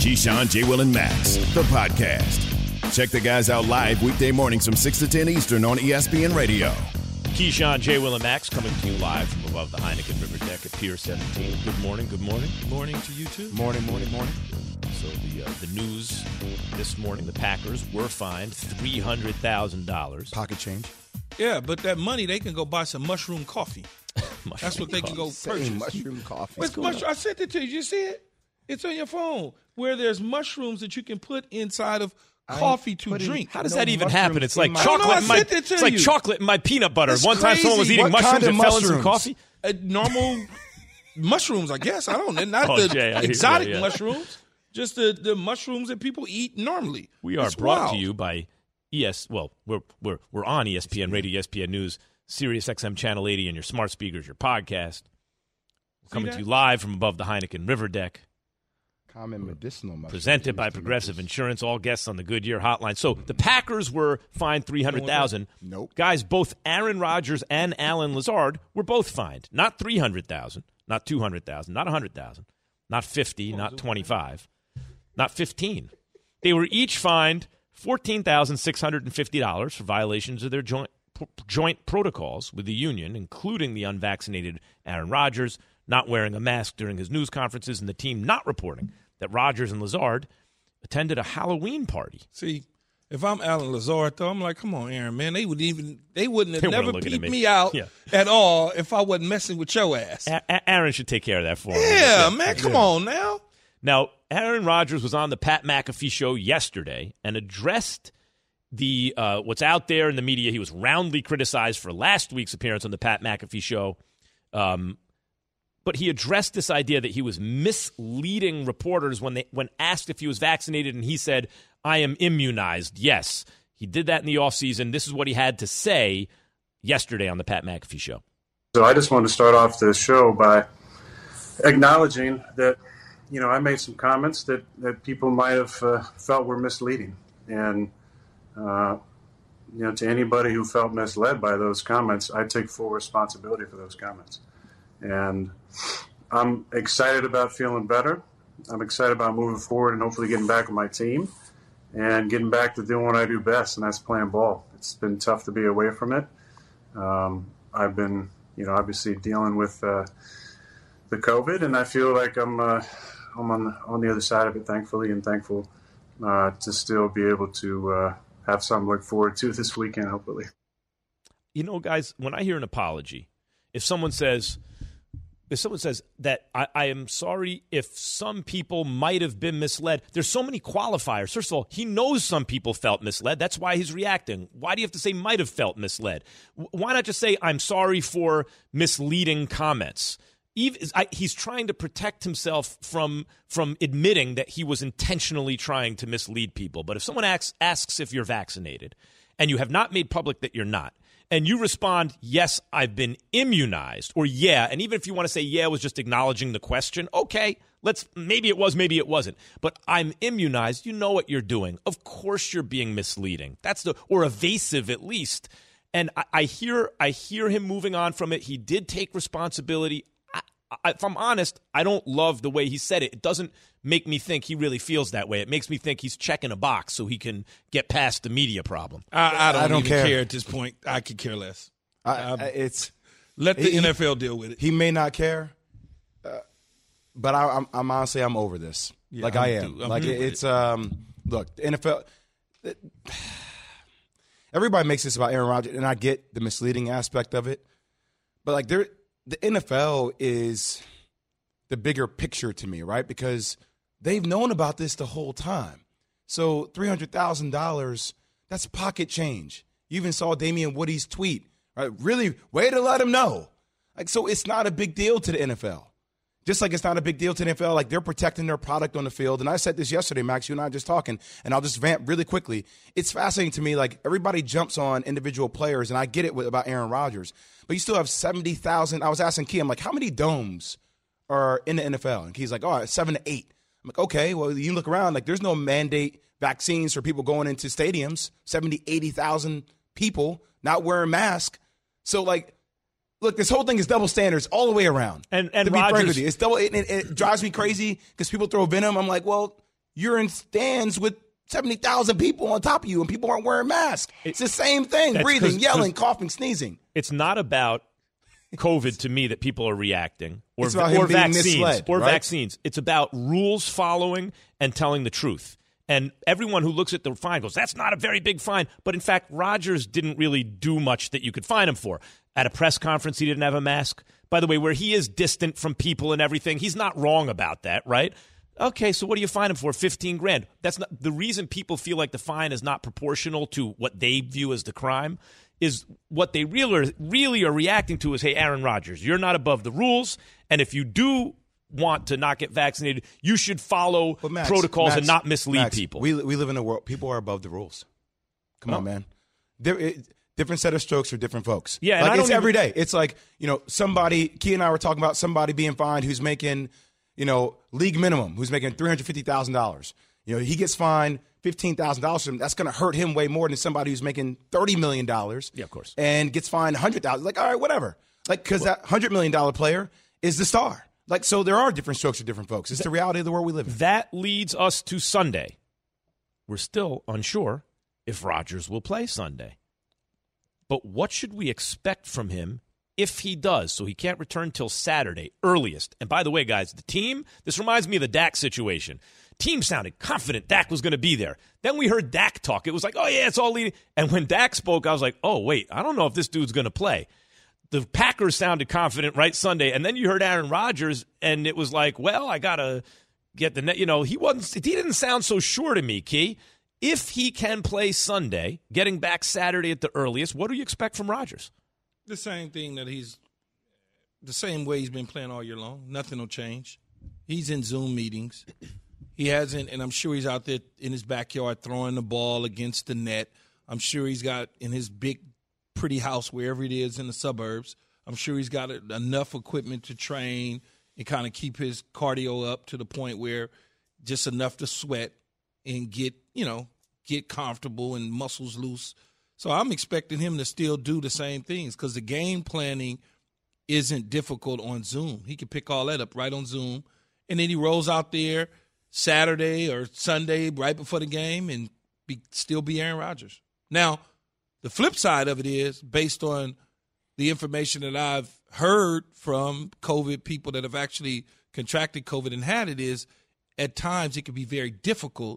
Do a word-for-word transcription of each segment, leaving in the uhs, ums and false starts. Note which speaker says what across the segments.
Speaker 1: Keyshawn, J. Will, and Max, the podcast. Check the guys out live weekday mornings from six to ten Eastern on E S P N Radio.
Speaker 2: Keyshawn, J. Will, and Max coming to you live from above the Heineken River Deck at Pier seventeen. Good morning, good morning.
Speaker 3: Morning to you, too.
Speaker 4: Morning, morning, morning.
Speaker 2: So the uh, the news this morning, the Packers were fined three hundred thousand dollars.
Speaker 4: Pocket change.
Speaker 3: Yeah, but that money, they can go buy some mushroom coffee.
Speaker 2: mushroom
Speaker 3: That's what they
Speaker 2: coffee.
Speaker 3: can go purchase.
Speaker 4: Same mushroom coffee.
Speaker 3: What's mush- I sent it to you. Did you see it? It's on your phone, where there's mushrooms that you can put inside of coffee to drink.
Speaker 2: How does
Speaker 4: no
Speaker 2: that even happen? It's like
Speaker 4: my-
Speaker 2: chocolate.
Speaker 3: Oh, no, I
Speaker 2: in my,
Speaker 3: sent it to
Speaker 2: it's like
Speaker 3: you.
Speaker 2: chocolate in my peanut butter.
Speaker 3: That's
Speaker 2: One time someone was
Speaker 3: crazy.
Speaker 2: eating
Speaker 4: What
Speaker 2: mushrooms
Speaker 4: kind
Speaker 2: and
Speaker 4: of
Speaker 2: fell in some
Speaker 4: mushrooms?
Speaker 2: coffee.
Speaker 3: Uh, normal mushrooms, I guess. I don't know. Not
Speaker 2: Oh,
Speaker 3: the
Speaker 2: Jay, I hear you.
Speaker 3: exotic
Speaker 2: Yeah, yeah.
Speaker 3: mushrooms, just the, the mushrooms that people eat normally.
Speaker 2: We are
Speaker 3: It's
Speaker 2: brought
Speaker 3: wild.
Speaker 2: to you by E S. Well, we're we're we're on E S P N Radio, E S P N News, Sirius X M Channel eighty, and your smart speakers, your podcast. Coming
Speaker 3: that?
Speaker 2: to you live from above the Heineken River Deck.
Speaker 4: Common medicinal mushrooms.
Speaker 2: Presented by Progressive Insurance. All guests on the Goodyear Hotline. So the Packers were fined three hundred thousand dollars.
Speaker 4: Nope.
Speaker 2: Guys, both Aaron Rodgers and Alan Lazard were both fined. Not three hundred thousand dollars, not two hundred thousand dollars, not one hundred thousand dollars, not fifty, not twenty-five, not fifteen. They were each fined fourteen thousand six hundred fifty dollars for violations of their joint joint protocols with the union, including the unvaccinated Aaron Rodgers not wearing a mask during his news conferences and the team not reporting that Rodgers and Lazard attended a Halloween party.
Speaker 3: See, if I'm Alan Lazard, though, I'm like, come on, Aaron, man. They would even they wouldn't have
Speaker 2: They weren't
Speaker 3: never
Speaker 2: looking at
Speaker 3: peeped
Speaker 2: me.
Speaker 3: me, out
Speaker 2: Yeah.
Speaker 3: at all if I wasn't messing with your ass.
Speaker 2: A- A- Aaron should take care of that for him.
Speaker 3: Yeah, man, come on now.
Speaker 2: Now, Aaron Rodgers was on the Pat McAfee show yesterday and addressed the uh, what's out there in the media. He was roundly criticized for last week's appearance on the Pat McAfee show. Um, but he addressed this idea that he was misleading reporters when they when asked if he was vaccinated, and he said, I am immunized. Yes, he did that in the offseason. This is what he had to say yesterday on the Pat McAfee show.
Speaker 5: So I just want to start off the show by acknowledging that, you know, I made some comments that, that people might have uh, felt were misleading. And, uh, you know, to anybody who felt misled by those comments, I take full responsibility for those comments. And I'm excited about feeling better. I'm excited about moving forward and hopefully getting back with my team and getting back to doing what I do best, and that's playing ball. It's been tough to be away from it. Um, I've been, you know, obviously dealing with uh, the COVID, and I feel like I'm uh, I'm on the, on the other side of it, thankfully, and thankful uh, to still be able to uh, have something to look forward to this weekend, hopefully.
Speaker 2: You know, guys, when I hear an apology, if someone says, if someone says that I, I am sorry if some people might have been misled, there's so many qualifiers. First of all, he knows some people felt misled. That's why he's reacting. Why do you have to say might have felt misled? Why not just say I'm sorry for misleading comments? Even, I, he's trying to protect himself from from admitting that he was intentionally trying to mislead people. But if someone asks, asks if you're vaccinated and you have not made public that you're not, and you respond, yes, I've been immunized, or yeah, and even if you want to say yeah, was just acknowledging the question, okay, let's maybe it was, maybe it wasn't, but I'm immunized, you know what you're doing. Of course you're being misleading. That's the or evasive at least. And I, I hear I hear him moving on from it. He did take responsibility. I, I, if I'm honest, I don't love the way he said it. It doesn't make me think he really feels that way. It makes me think he's checking a box so he can get past the media problem.
Speaker 3: I, I don't,
Speaker 4: I don't
Speaker 3: even
Speaker 4: care.
Speaker 3: care. At this point. I could care less.
Speaker 4: I, I, it's
Speaker 3: Let the
Speaker 4: he,
Speaker 3: N F L deal with it.
Speaker 4: He may not care, uh, but I, I'm, I'm honestly I'm over this.
Speaker 3: Yeah,
Speaker 4: like
Speaker 3: I'm
Speaker 4: I am.
Speaker 3: too. I'm
Speaker 4: like
Speaker 3: too
Speaker 4: it,
Speaker 3: with
Speaker 4: it's um. Look, the N F L. It, everybody makes this about Aaron Rodgers, and I get the misleading aspect of it, but like there, the N F L is the bigger picture to me, right? Because they've known about this the whole time. So three hundred thousand dollars, that's pocket change. You even saw Damian Woody's tweet, right? Really, way to let him know. Like, so it's not a big deal to the N F L. Just like it's not a big deal to the N F L, like they're protecting their product on the field. And I said this yesterday, Max, you and I were just talking, and I'll just vamp really quickly. It's fascinating to me, like everybody jumps on individual players, and I get it with, about Aaron Rodgers, but you still have seventy thousand. I was asking Key, I'm like, how many domes are in the N F L? And he's like, oh, seven to eight. I'm like, okay, well, you look around, like there's no mandate vaccines for people going into stadiums, seventy, eighty thousand people not wearing masks. So, like, look, this whole thing is double standards all the way around.
Speaker 2: And and
Speaker 4: to be
Speaker 2: Rodgers,
Speaker 4: frank with you, it's double. It, it, it drives me crazy because people throw venom. I'm like, well, you're in stands with seventy thousand people on top of you and people aren't wearing masks. It's the same thing,
Speaker 2: That's
Speaker 4: breathing,
Speaker 2: 'cause-
Speaker 4: yelling,
Speaker 2: 'cause-
Speaker 4: coughing, sneezing.
Speaker 2: It's not about COVID to me that people are reacting or,
Speaker 4: It's about him
Speaker 2: or
Speaker 4: being
Speaker 2: vaccines
Speaker 4: misled,
Speaker 2: or
Speaker 4: right?
Speaker 2: vaccines. It's about rules following and telling the truth. And everyone who looks at the fine goes, that's not a very big fine. But in fact, Rodgers didn't really do much that you could fine him for. At a press conference, he didn't have a mask. By the way, where he is distant from people and everything, he's not wrong about that, right? Okay, so what do you fine him for? fifteen grand. That's not the reason people feel like the fine is not proportional to what they view as the crime. Is what they really are, really are reacting to is, hey, Aaron Rodgers, you're not above the rules, and if you do want to not get vaccinated, you should follow
Speaker 4: Max,
Speaker 2: protocols
Speaker 4: Max,
Speaker 2: and not mislead
Speaker 4: Max,
Speaker 2: people.
Speaker 4: We we live in a world. People are above the rules. Come
Speaker 2: Oh.
Speaker 4: on, man. There, it, different set of strokes for different folks.
Speaker 2: Yeah, and
Speaker 4: like
Speaker 2: I
Speaker 4: it's
Speaker 2: don't
Speaker 4: every
Speaker 2: even-
Speaker 4: day. It's like, you know, somebody. Key and I were talking about somebody being fined who's making, you know, league minimum, who's making three hundred fifty thousand dollars. You know, he gets fined fifteen thousand dollars. That's going to hurt him way more than somebody who's making thirty million dollars.
Speaker 2: Yeah, of course.
Speaker 4: And gets fined one hundred thousand dollars. Like, all right, whatever. Like, because that one hundred million dollars player is the star. Like, so there are different strokes for different folks. It's the reality of the world we live in.
Speaker 2: That leads us to Sunday. We're still unsure if Rodgers will play Sunday. But what should we expect from him if he does? So he can't return till Saturday, earliest. And by the way, guys, the team, this reminds me of the Dak situation. Team sounded confident Dak was going to be there. Then we heard Dak talk. It was like, oh, yeah, it's all leading. And when Dak spoke, I was like, oh, wait, I don't know if this dude's going to play. The Packers sounded confident, right, Sunday. And then you heard Aaron Rodgers, and it was like, well, I got to get the net. You know, he wasn't. He didn't sound so sure to me, Key. If he can play Sunday, getting back Saturday at the earliest, what do you expect from Rodgers?
Speaker 3: The same thing that he's the same way he's been playing all year long. Nothing will change. He's in Zoom meetings. He hasn't, and I'm sure he's out there in his backyard throwing the ball against the net. I'm sure he's got in his big, pretty house, wherever it is in the suburbs, I'm sure he's got enough equipment to train and kind of keep his cardio up to the point where just enough to sweat and get, you know, get comfortable and muscles loose. So I'm expecting him to still do the same things because the game planning isn't difficult on Zoom. He can pick all that up right on Zoom, and then he rolls out there Saturday or Sunday right before the game and be, still be Aaron Rodgers. Now, the flip side of it is, based on the information that I've heard from COVID people that have actually contracted COVID and had it, is at times it can be very difficult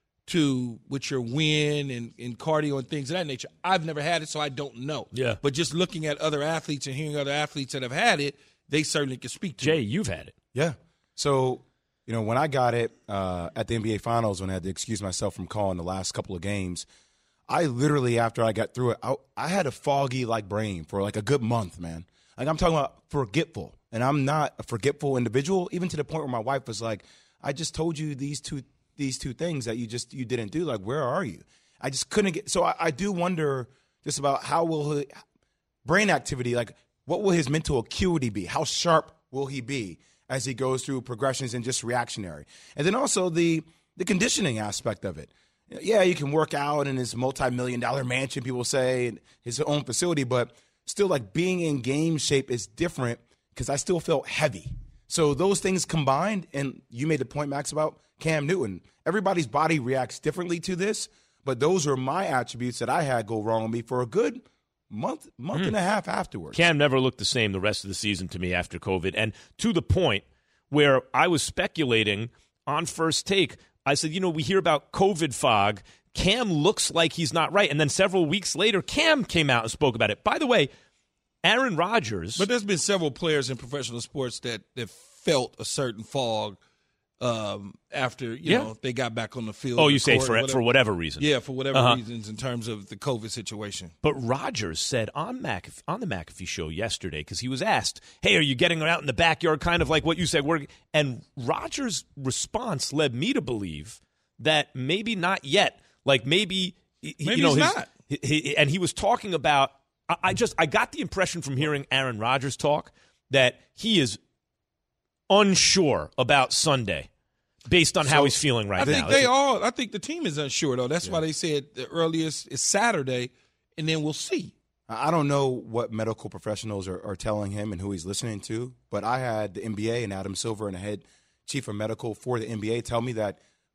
Speaker 3: to, with your wind and, and cardio and things of that nature. I've never had it, so I don't know.
Speaker 2: Yeah.
Speaker 3: But just looking at other athletes and hearing other athletes that have had it, they certainly can speak to
Speaker 2: Jay,
Speaker 3: it.
Speaker 2: you've had it.
Speaker 4: Yeah. So, you know, when I got it uh, at the N B A Finals, when I had to excuse myself from calling the last couple of games, I literally, after I got through it, I, I had a foggy like brain for like a good month, man. Like I'm talking about forgetful, and I'm not a forgetful individual, even to the point where my wife was like, "I just told you these two these two things that you just you didn't do. Like, where are you?" I just couldn't get. So I, I do wonder just about how will he, brain activity, like what will his mental acuity be? How sharp will he be as he goes through progressions and just reactionary? And then also the the conditioning aspect of it. Yeah, you can work out in his multi-million dollar mansion, people say, in his own facility, but still like being in game shape is different because I still felt heavy. So those things combined, and you made the point, Max, about Cam Newton. Everybody's body reacts differently to this, but those are my attributes that I had go wrong with me for a good month, month mm. and a half afterwards.
Speaker 2: Cam never looked the same the rest of the season to me after COVID, and to the point where I was speculating on First Take, I said, you know, we hear about COVID fog. Cam looks like he's not right. And then several weeks later, Cam came out and spoke about it. By the way, Aaron Rodgers.
Speaker 3: But there's been several players in professional sports that, that felt a certain fog um, after, you
Speaker 2: yeah.
Speaker 3: know, they got back on the field.
Speaker 2: Oh, you say
Speaker 3: for
Speaker 2: whatever. for whatever reason.
Speaker 3: Yeah, for whatever
Speaker 2: uh-huh.
Speaker 3: reasons in terms of the COVID situation.
Speaker 2: But Rodgers said on McAfee, on the McAfee show yesterday, because he was asked, hey, are you getting out in the backyard, kind of like what you said? We're, and Rodgers' response led me to believe that maybe not yet. Like maybe,
Speaker 3: maybe
Speaker 2: you know,
Speaker 3: he's
Speaker 2: his,
Speaker 3: not.
Speaker 2: He, he, and he was talking about, I, I just, I got the impression from hearing Aaron Rodgers talk that he is unsure about Sunday based on so, how he's feeling right
Speaker 3: I
Speaker 2: now.
Speaker 3: I think they all, I think the team is unsure, though. That's yeah. why they said the earliest is Saturday, and then we'll see.
Speaker 4: I don't know what medical professionals are, are telling him and who he's listening to, but I had the N B A and Adam Silver and the head chief of medical for the N B A tell me that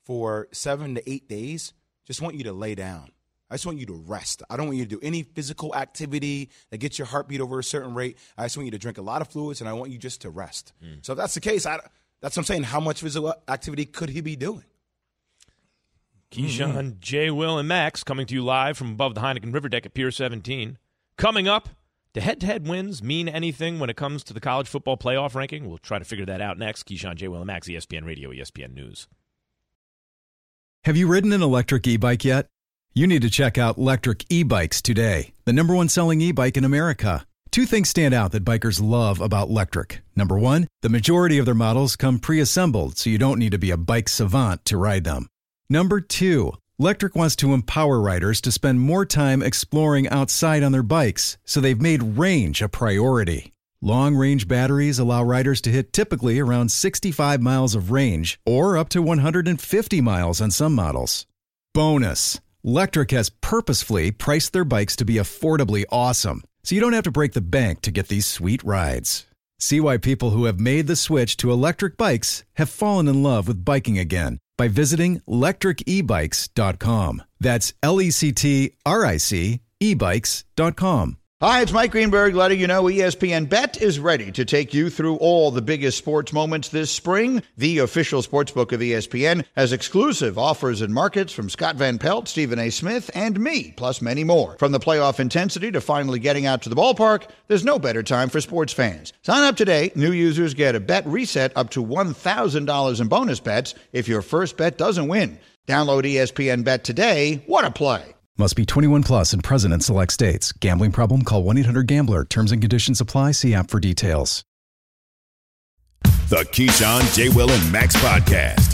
Speaker 4: for seven to eight days, just want you to lay down. I just want you to rest. I don't want you to do any physical activity that gets your heartbeat over a certain rate. I just want you to drink a lot of fluids, and I want you just to rest. Mm. So if that's the case, I, that's what I'm saying. How much physical activity could he be doing?
Speaker 2: Keyshawn, mm-hmm. J. Will, and Max coming to you live from above the Heineken River Deck at Pier seventeen. Coming up, do head-to-head wins mean anything when it comes to the college football playoff ranking? We'll try to figure that out next. Keyshawn, J. Will, and Max, E S P N Radio, E S P N News.
Speaker 6: Have you ridden an electric e-bike yet? You need to check out Lectric E-Bikes today, the number one selling e-bike in America. Two things stand out that bikers love about Lectric. Number one, the majority of their models come pre-assembled, so you don't need to be a bike savant to ride them. Number two, Lectric wants to empower riders to spend more time exploring outside on their bikes, so they've made range a priority. Long-range batteries allow riders to hit typically around sixty-five miles of range, or up to one hundred fifty miles on some models. Bonus, Lectric has purposefully priced their bikes to be affordably awesome, so you don't have to break the bank to get these sweet rides. See why people who have made the switch to electric bikes have fallen in love with biking again by visiting lectric e bikes dot com. That's L E C T R I C e bikes dot com.
Speaker 7: Hi, it's Mike Greenberg letting you know E S P N Bet is ready to take you through all the biggest sports moments this spring. The official sportsbook of E S P N has exclusive offers and markets from Scott Van Pelt, Stephen A. Smith, and me, plus many more. From the playoff intensity to finally getting out to the ballpark, there's no better time for sports fans. Sign up today. New users get a bet reset up to one thousand dollars in bonus bets if your first bet doesn't win. Download E S P N Bet today. What a play.
Speaker 6: Must be twenty-one plus and present in select states. Gambling problem? Call one eight hundred gambler. Terms and conditions apply. See app for details.
Speaker 1: The Keyshawn, J. Will, and Max podcast.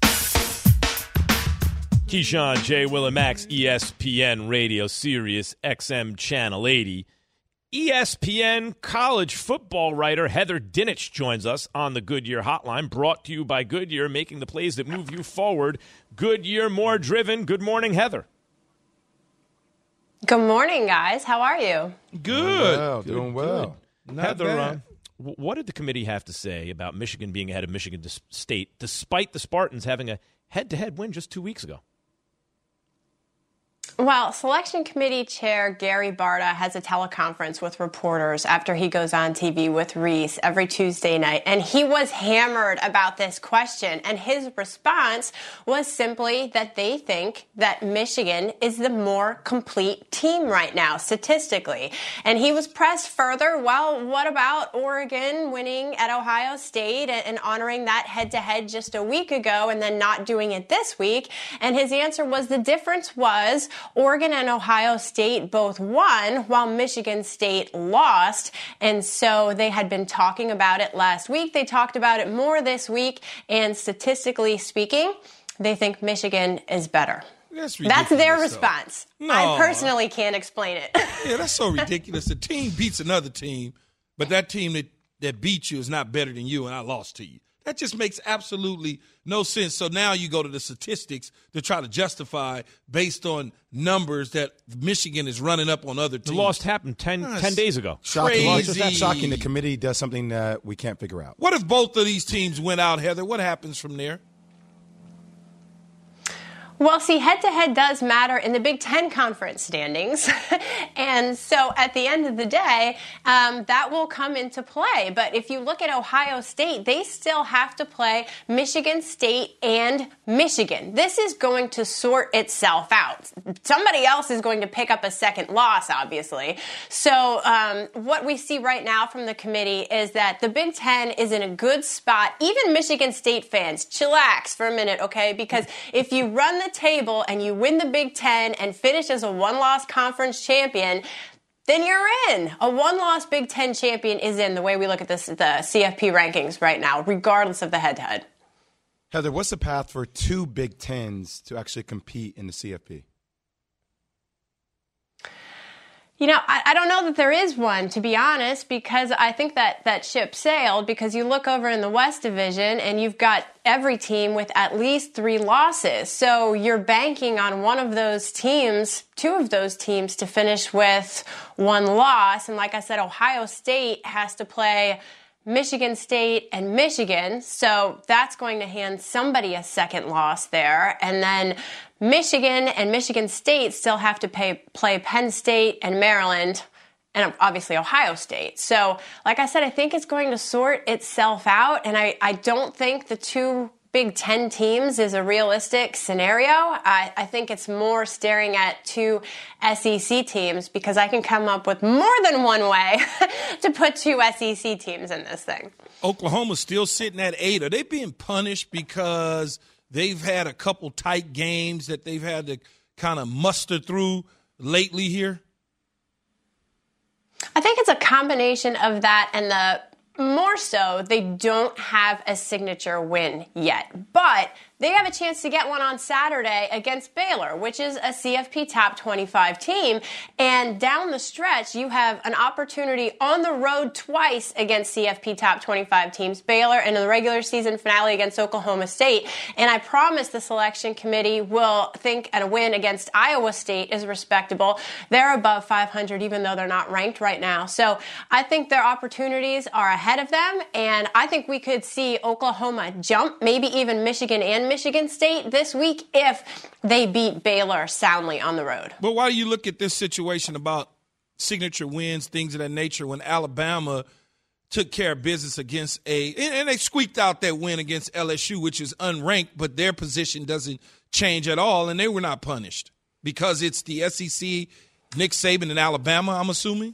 Speaker 2: Keyshawn, J. Will, and Max, E S P N Radio, Sirius X M Channel eighty. E S P N college football writer Heather Dinich joins us on the Goodyear Hotline, brought to you by Goodyear, making the plays that move you forward. Goodyear, more driven. Good morning, Heather.
Speaker 8: Good morning, guys. How are you?
Speaker 3: Good.
Speaker 4: Doing well.
Speaker 3: Good,
Speaker 4: Doing well.
Speaker 3: Not
Speaker 2: Heather,
Speaker 3: bad.
Speaker 2: um, what did the committee have to say about Michigan being ahead of Michigan State, despite the Spartans having a head-to-head win just two weeks ago?
Speaker 8: Well, Selection Committee Chair Gary Barta has a teleconference with reporters after he goes on T V with Reese every Tuesday night, and he was hammered about this question, and his response was simply that they think that Michigan is the more complete team right now, statistically. And he was pressed further, well, what about Oregon winning at Ohio State and honoring that head-to-head just a week ago and then not doing it this week? And his answer was the difference was Oregon and Ohio State both won while Michigan State lost. And so they had been talking about it last week. They talked about it more this week. And statistically speaking, they think Michigan is better.
Speaker 3: That's,
Speaker 8: that's their
Speaker 3: though.
Speaker 8: response.
Speaker 3: No.
Speaker 8: I personally can't explain it.
Speaker 3: Yeah, that's so ridiculous. The team beats another team, but that team that, that beat you is not better than you, and I lost to you. That just makes absolutely no sense. So now you go to the statistics to try to justify based on numbers that Michigan is running up on other teams.
Speaker 2: The loss happened ten,
Speaker 3: That's
Speaker 2: ten days ago.
Speaker 4: Shocking.
Speaker 3: Crazy.
Speaker 4: That's shocking. The committee does something that we can't figure out.
Speaker 3: What if both of these teams went out, Heather? What happens from there?
Speaker 8: Well, see, head-to-head does matter in the Big Ten conference standings. And so at the end of the day, um, that will come into play. But if you look at Ohio State, they still have to play Michigan State and Michigan. This is going to sort itself out. Somebody else is going to pick up a second loss, obviously. So um, what we see right now from the committee is that the Big Ten is in a good spot. Even Michigan State fans, chillax for a minute, okay? Because if you run the table and you win the Big Ten and finish as a one-loss conference champion, then you're in. A one-loss Big Ten champion is in the way we look at this, the C F P rankings right now, regardless of the head-to-head.
Speaker 4: Heather, what's the path for two Big Tens to actually compete in the C F P?
Speaker 8: You know, I, I don't know that there is one, to be honest, because I think that that ship sailed, because you look over in the West Division and you've got every team with at least three losses. So you're banking on one of those teams, two of those teams, to finish with one loss. And like I said, Ohio State has to play Michigan State, and Michigan. So that's going to hand somebody a second loss there. And then Michigan and Michigan State still have to pay, play Penn State and Maryland, and obviously Ohio State. So, like I said, I think it's going to sort itself out. And I, I don't think the two Big Ten teams is a realistic scenario. I, I think it's more staring at two S E C teams, because I can come up with more than one way to put two S E C teams in this thing.
Speaker 3: Oklahoma's still sitting at eight. Are they being punished because they've had a couple tight games that they've had to kind of muster through lately here?
Speaker 8: I think it's a combination of that and the more so, they don't have a signature win yet. But they have a chance to get one on Saturday against Baylor, which is a C F P top twenty-five team. And down the stretch, you have an opportunity on the road twice against C F P top twenty-five teams, Baylor, and in the regular season finale against Oklahoma State. And I promise the selection committee will think a win against Iowa State is respectable. They're above five hundred, even though they're not ranked right now. So I think their opportunities are ahead of them. And I think we could see Oklahoma jump, maybe even Michigan and Michigan State this week if they beat Baylor soundly on the road.
Speaker 3: But why do you look at this situation about signature wins, things of that nature, when Alabama took care of business against a – and they squeaked out that win against L S U, which is unranked, but their position doesn't change at all, and they were not punished because it's the S E C, Nick Saban, and Alabama, I'm assuming?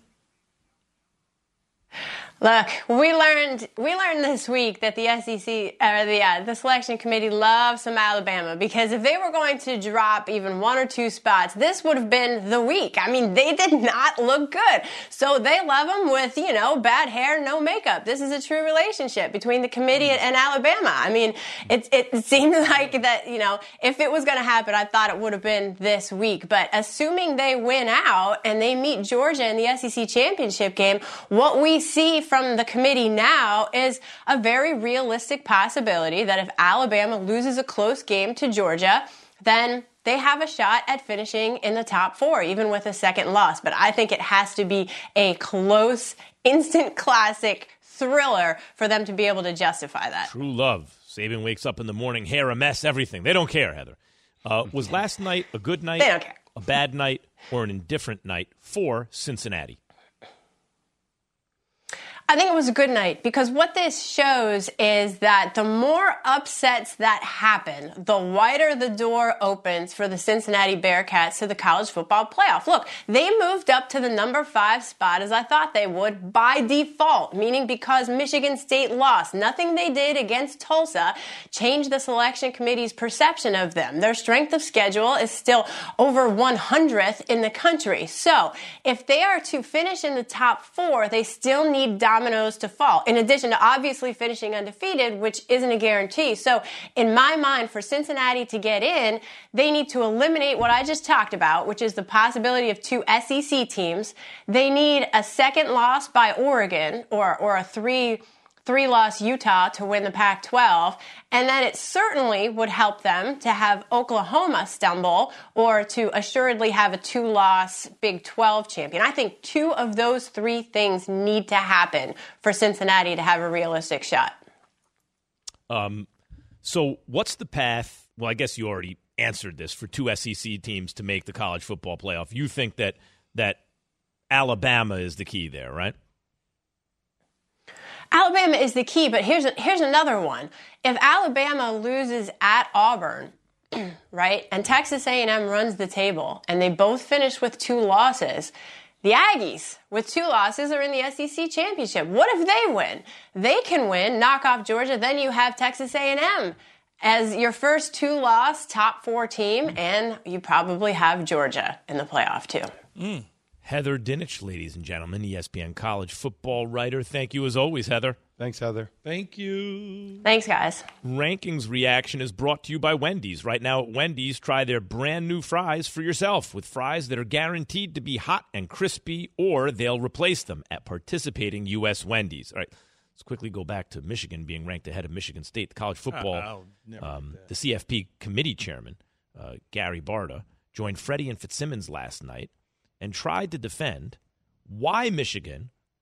Speaker 8: Look, we learned we learned this week that the S E C or the uh, the selection committee loves some Alabama, because if they were going to drop even one or two spots, this would have been the week. I mean, they did not look good, so they love them with you know bad hair, no makeup. This is a true relationship between the committee and Alabama. I mean, it it seemed like that you know if it was going to happen, I thought it would have been this week. But assuming they win out and they meet Georgia in the S E C championship game, what we see from the committee now is a very realistic possibility that if Alabama loses a close game to Georgia, then they have a shot at finishing in the top four, even with a second loss. But I think it has to be a close, instant classic thriller for them to be able to justify that.
Speaker 2: True love. Saban wakes up in the morning, hair a mess, everything. They don't care, Heather. Uh, was last night a good night,
Speaker 8: they don't care.
Speaker 2: a bad night, or an indifferent night for Cincinnati?
Speaker 8: I think it was a good night, because what this shows is that the more upsets that happen, the wider the door opens for the Cincinnati Bearcats to the college football playoff. Look, they moved up to the number five spot as I thought they would by default, meaning because Michigan State lost. Nothing they did against Tulsa changed the selection committee's perception of them. Their strength of schedule is still over one hundredth in the country. So if they are to finish in the top four, they still need dominoes to fall, in addition to obviously finishing undefeated, which isn't a guarantee. So in my mind, for Cincinnati to get in, they need to eliminate what I just talked about, which is the possibility of two S E C teams. They need a second loss by Oregon or, or a three three-loss Utah to win the Pac twelve, and then it certainly would help them to have Oklahoma stumble or to assuredly have a two-loss Big twelve champion. I think two of those three things need to happen for Cincinnati to have a realistic shot.
Speaker 2: Um, so what's the path? Well, I guess you already answered this, for two S E C teams to make the college football playoff. You think that that Alabama is the key there, right?
Speaker 8: Alabama is the key, but here's a, here's another one. If Alabama loses at Auburn, right, and Texas A and M runs the table, and they both finish with two losses, the Aggies with two losses are in the S E C championship. What if they win? They can win, knock off Georgia, then you have Texas A and M as your first two-loss top four team, and you probably have Georgia in the playoff too.
Speaker 2: Mm. Heather Dinich, ladies and gentlemen, E S P N college football writer. Thank you as always, Heather.
Speaker 4: Thanks, Heather.
Speaker 3: Thank you.
Speaker 8: Thanks, guys.
Speaker 2: Rankings reaction is brought to you by Wendy's. Right now at Wendy's, try their brand new fries for yourself with fries that are guaranteed to be hot and crispy, or they'll replace them at participating U S Wendy's. All right, let's quickly go back to Michigan being ranked ahead of Michigan State. The college football,
Speaker 3: oh,
Speaker 2: um, the C F P committee chairman, uh, Gary Barta, joined Freddie and Fitzsimmons last night and tried to defend why Michigan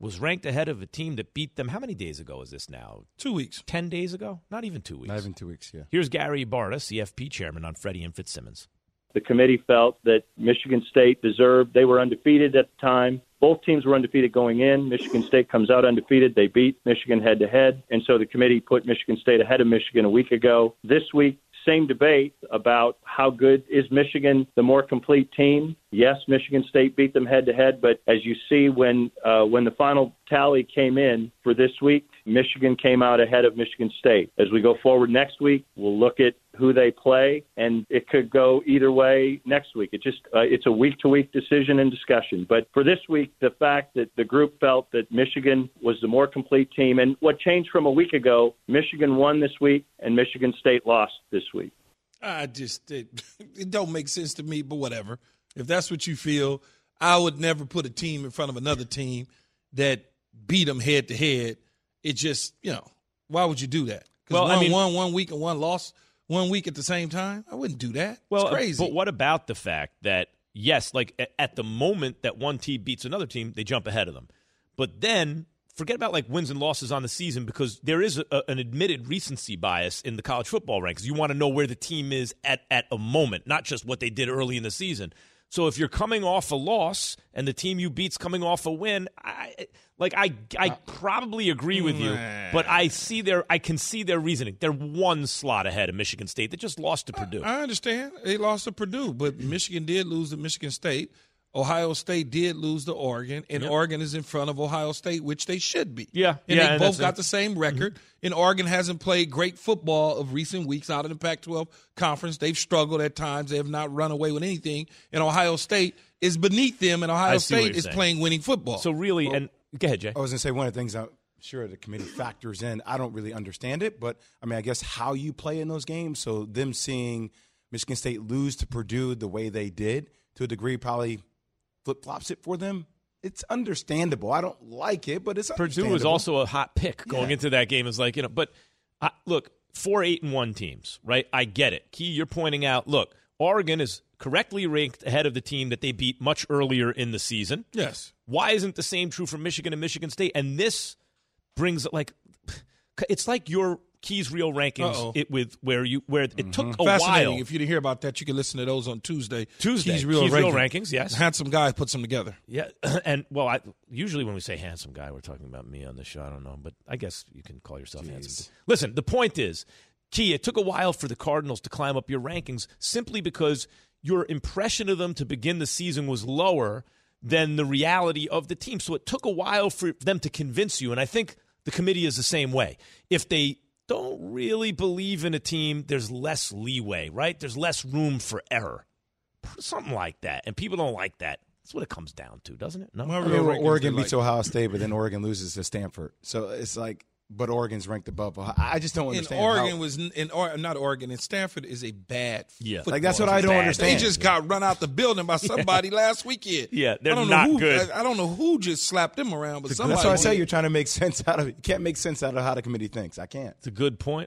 Speaker 2: was ranked ahead of a team that beat them. How many days ago is this now?
Speaker 3: Two weeks.
Speaker 2: Ten days ago? Not even two weeks.
Speaker 4: Not even two weeks, yeah.
Speaker 2: Here's Gary Barta, C F P chairman, on Freddie and Fitzsimmons.
Speaker 9: The committee felt that Michigan State deserved, they were undefeated at the time. Both teams were undefeated going in. Michigan State comes out undefeated. They beat Michigan head-to-head. And so the committee put Michigan State ahead of Michigan a week ago. This week, same debate about how good is Michigan the more complete team. Yes, Michigan State beat them head-to-head, but as you see when uh, when the final tally came in for this week, Michigan came out ahead of Michigan State. As we go forward next week, we'll look at who they play, and it could go either way next week. It just uh, it's a week-to-week decision and discussion. But for this week, the fact that the group felt that Michigan was the more complete team, and what changed from a week ago, Michigan won this week, and Michigan State lost this week.
Speaker 3: I just it, it don't make sense to me, but whatever. If that's what you feel, I would never put a team in front of another team that beat them head to head. It just, you know, why would you do that? Because
Speaker 2: well,
Speaker 3: one
Speaker 2: I mean,
Speaker 3: won one week and one lost one week at the same time? I wouldn't do that.
Speaker 2: Well,
Speaker 3: it's crazy.
Speaker 2: But what about the fact that, yes, like at the moment that one team beats another team, they jump ahead of them. But then forget about like wins and losses on the season, because there is a, an admitted recency bias in the college football ranks. You want to know where the team is at, at a moment, not just what they did early in the season. So if you're coming off a loss and the team you beat's coming off a win, I, like I, I probably agree with you, but I see their, I can see their reasoning. They're one slot ahead of Michigan State. They just lost to Purdue.
Speaker 3: I, I understand they lost to Purdue, but Michigan did lose to Michigan State. Ohio State did lose to Oregon, and yep. Oregon is in front of Ohio State, which they should be.
Speaker 2: Yeah,
Speaker 3: and
Speaker 2: yeah,
Speaker 3: they
Speaker 2: and
Speaker 3: both got
Speaker 2: a,
Speaker 3: the same record. Mm-hmm. And Oregon hasn't played great football of recent weeks out of the Pac twelve conference. They've struggled at times. They have not run away with anything. And Ohio State is beneath them, and Ohio State is saying. playing winning football.
Speaker 2: So really, well, and go ahead, Jay.
Speaker 4: I was going to say one of the things I'm sure the committee factors in. I don't really understand it, but I mean, I guess how you play in those games. So them seeing Michigan State lose to Purdue the way they did, to a degree, probably flip-flops it for them. It's understandable. I don't like it, but it's understandable.
Speaker 2: Purdue was also a hot pick going yeah. into that game. It's like, you know, but I, look, four eight and one teams, right? I get it. Key, you're pointing out, look, Oregon is correctly ranked ahead of the team that they beat much earlier in the season.
Speaker 3: Yes.
Speaker 2: Why isn't the same true for Michigan and Michigan State? And this brings, like, it's like your Key's real rankings it with where you where it mm-hmm. took a
Speaker 3: Fascinating.
Speaker 2: while.
Speaker 3: If you didn't hear about that, you can listen to those on Tuesday.
Speaker 2: Tuesday,
Speaker 3: Key's real,
Speaker 2: Key's
Speaker 3: ranking.
Speaker 2: real rankings. Yes,
Speaker 3: handsome guy puts them together.
Speaker 2: Yeah, and well, I, usually when we say handsome guy, we're talking about me on the show. I don't know, but I guess you can call yourself Jeez. handsome. Listen, the point is, Key, it took a while for the Cardinals to climb up your rankings simply because your impression of them to begin the season was lower than the reality of the team. So it took a while for them to convince you, and I think the committee is the same way. If they don't really believe in a team, there's less leeway, right? There's less room for error. Something like that. And people don't like that. That's what it comes down to, doesn't it? No.
Speaker 4: I mean, Oregon beats like, Ohio State, but then Oregon loses to Stanford. So it's like, but Oregon's ranked above. I just don't understand.
Speaker 3: And Oregon
Speaker 4: how,
Speaker 3: was in or not Oregon, and Stanford is a bad.
Speaker 2: Yeah,
Speaker 3: football.
Speaker 4: Like that's what I don't
Speaker 2: bad.
Speaker 4: understand.
Speaker 3: They just got run out the building by somebody yeah. last weekend.
Speaker 2: Yeah, they're
Speaker 3: I don't
Speaker 2: not
Speaker 3: know who,
Speaker 2: good.
Speaker 3: I, I don't know who just slapped them around, but
Speaker 4: it's
Speaker 3: somebody.
Speaker 4: That's why I say
Speaker 3: did.
Speaker 4: you're trying to make sense out of it. You can't make sense out of how the committee thinks. I can't.
Speaker 2: It's a good point.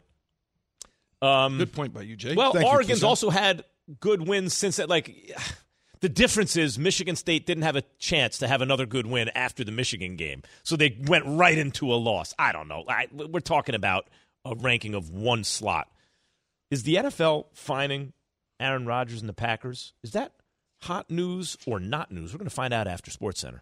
Speaker 2: Um,
Speaker 3: good point by you, Jay.
Speaker 2: Well,
Speaker 4: Thank
Speaker 2: Oregon's
Speaker 4: you,
Speaker 2: also had good wins since that. Like, the difference is Michigan State didn't have a chance to have another good win after the Michigan game, so they went right into a loss. I don't know. I, we're talking about a ranking of one slot. Is the N F L fining Aaron Rodgers and the Packers? Is that hot news or not news? We're going to find out after SportsCenter.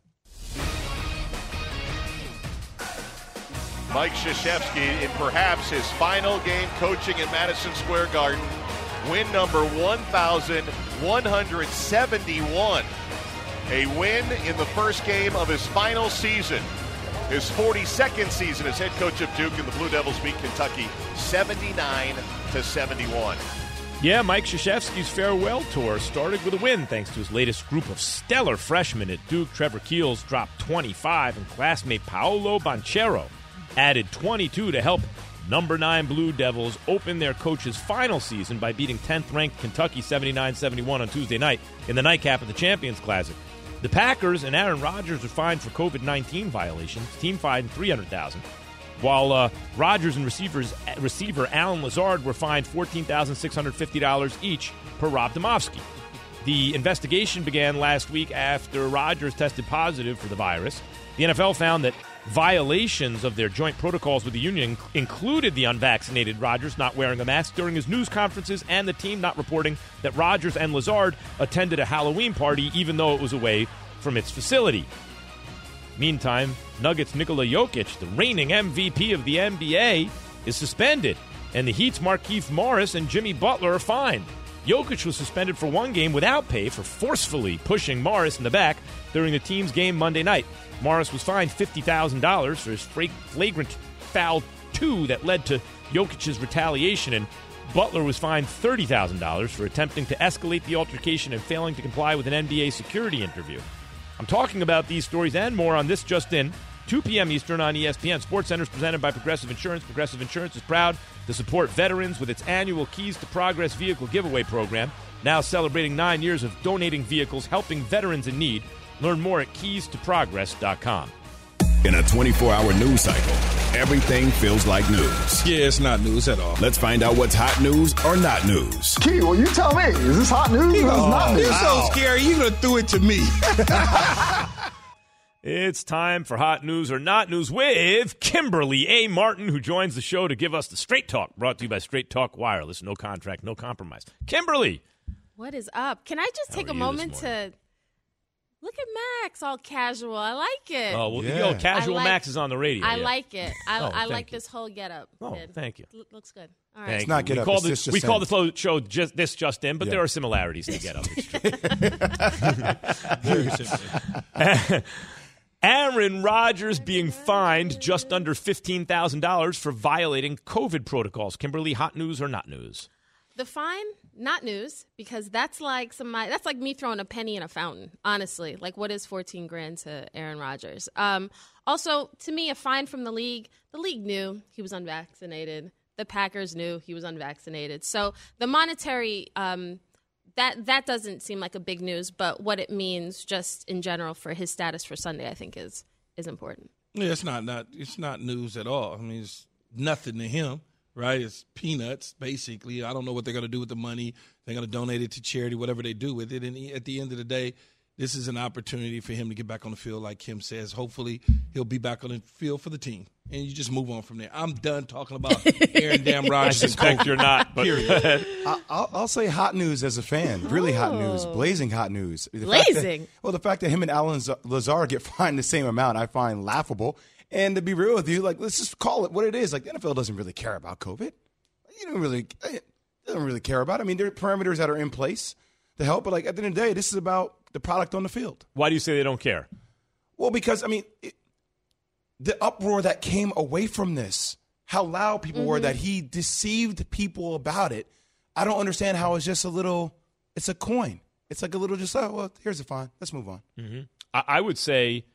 Speaker 10: Mike Krzyzewski in perhaps his final game coaching in Madison Square Garden. Win number one thousand one hundred seventy-one. A win in the first game of his final season. His forty-second season as head coach of Duke, and the Blue Devils beat Kentucky seventy-nine to seventy-one.
Speaker 2: Yeah, Mike Krzyzewski's farewell tour started with a win thanks to his latest group of stellar freshmen at Duke. Trevor Keels dropped twenty-five, and classmate Paolo Banchero added twenty-two to help number nine Blue Devils open their coach's final season by beating tenth-ranked Kentucky seventy-nine seventy-one on Tuesday night in the nightcap of the Champions Classic. The Packers and Aaron Rodgers are fined for covid nineteen violations. Team fined three hundred thousand dollars. While uh, Rodgers and receivers, receiver Alan Lazard were fined fourteen thousand six hundred fifty dollars each per Rob Domofsky. The investigation began last week after Rodgers tested positive for the virus. The N F L found that violations of their joint protocols with the union included the unvaccinated Rodgers not wearing a mask during his news conferences and the team not reporting that Rodgers and Lazard attended a Halloween party even though it was away from its facility. Meantime, Nuggets Nikola Jokic, the reigning M V P of the N B A, is suspended, and the Heat's Markieff Morris and Jimmy Butler are fined. Jokic was suspended for one game without pay for forcefully pushing Morris in the back during the team's game Monday night. Morris was fined fifty thousand dollars for his flagrant foul two that led to Jokic's retaliation, and Butler was fined thirty thousand dollars for attempting to escalate the altercation and failing to comply with an N B A security interview. I'm talking about these stories and more on This Just In, two p.m. Eastern on E S P N. SportsCenter is presented by Progressive Insurance. Progressive Insurance is proud to support veterans with its annual Keys to Progress vehicle giveaway program, now celebrating nine years of donating vehicles, helping veterans in need. Learn more at keys to progress dot com.
Speaker 1: In a twenty-four hour news cycle, everything feels like news.
Speaker 3: Yeah, it's not news at all.
Speaker 1: Let's find out what's hot news or not news.
Speaker 11: Key, well, you tell me. Is this hot news? Or
Speaker 3: Oh,
Speaker 11: not news?
Speaker 3: you're so scary. You gonna throw it to me?
Speaker 2: It's time for Hot News or Not News with Kimberly A. Martin, who joins the show to give us the Straight Talk, brought to you by Straight Talk Wireless. No contract, no compromise. Kimberly.
Speaker 12: What is up? Can I just
Speaker 2: How
Speaker 12: take
Speaker 2: are
Speaker 12: a
Speaker 2: you
Speaker 12: moment
Speaker 2: this
Speaker 12: to look at Max all casual? I like it.
Speaker 2: Oh, well,
Speaker 4: Yeah.
Speaker 2: yo, Casual
Speaker 12: I like-
Speaker 2: Max is on the radio.
Speaker 12: I
Speaker 2: yeah.
Speaker 12: like it. I,
Speaker 2: Oh,
Speaker 12: I
Speaker 2: thank
Speaker 12: like
Speaker 2: you.
Speaker 12: this whole getup.
Speaker 2: Oh,
Speaker 12: kid.
Speaker 2: thank you.
Speaker 12: L- looks good. All right.
Speaker 2: Thank
Speaker 4: It's not
Speaker 2: you.
Speaker 4: Get
Speaker 2: we
Speaker 4: Up,
Speaker 2: call
Speaker 4: it's
Speaker 2: the,
Speaker 4: This Just
Speaker 2: we call
Speaker 4: In.
Speaker 2: the flow show just This Just In, but
Speaker 4: Yeah.
Speaker 2: there are similarities to Get Up. It's true.
Speaker 3: Very simple.
Speaker 2: Aaron Rodgers being fined just under fifteen thousand dollars for violating COVID protocols. Kimberly, hot news or not news?
Speaker 12: The fine, not news, because that's like somebody, that's like me throwing a penny in a fountain, honestly. Like, what is fourteen grand to Aaron Rodgers? Um, also, to me, a fine from the league. The league knew he was unvaccinated. The Packers knew he was unvaccinated. So the monetary, um, that that doesn't seem like a big news, but what it means just in general for his status for Sunday, I think is is important.
Speaker 3: Yeah, it's not, not it's not news at all. I mean, it's nothing to him, right? It's peanuts, basically. I don't know what they're going to do with the money. They're going to donate it to charity, whatever they do with it. And at the end of the day, this is an opportunity for him to get back on the field, like Kim says. Hopefully, he'll be back on the field for the team. And you just move on from there. I'm done talking about Aaron Damn
Speaker 2: I
Speaker 3: Rodgers.
Speaker 2: suspect you're not, but
Speaker 3: Period.
Speaker 2: go ahead.
Speaker 4: I- I'll, I'll say hot news as a fan. Really hot news. Blazing hot news. The fact that-
Speaker 12: Blazing?
Speaker 4: well, the fact that him and Alan Z- Lazard get fined the same amount, I find laughable. And to be real with you, like, let's just call it what it is. Like, the N F L doesn't really care about COVID. You don't really, they don't really care about it. I mean, there are parameters that are in place to help, but like at the end of the day, this is about the product on the field.
Speaker 2: Why do you say they don't care?
Speaker 4: Well, because I mean, it, the uproar that came away from this, how loud people
Speaker 12: Mm-hmm.
Speaker 4: were that he deceived people about it. I don't understand how it's just a little. It's a coin. It's like a little just. Oh, well, here's a fine. Let's move on.
Speaker 2: Mm-hmm. I, I would say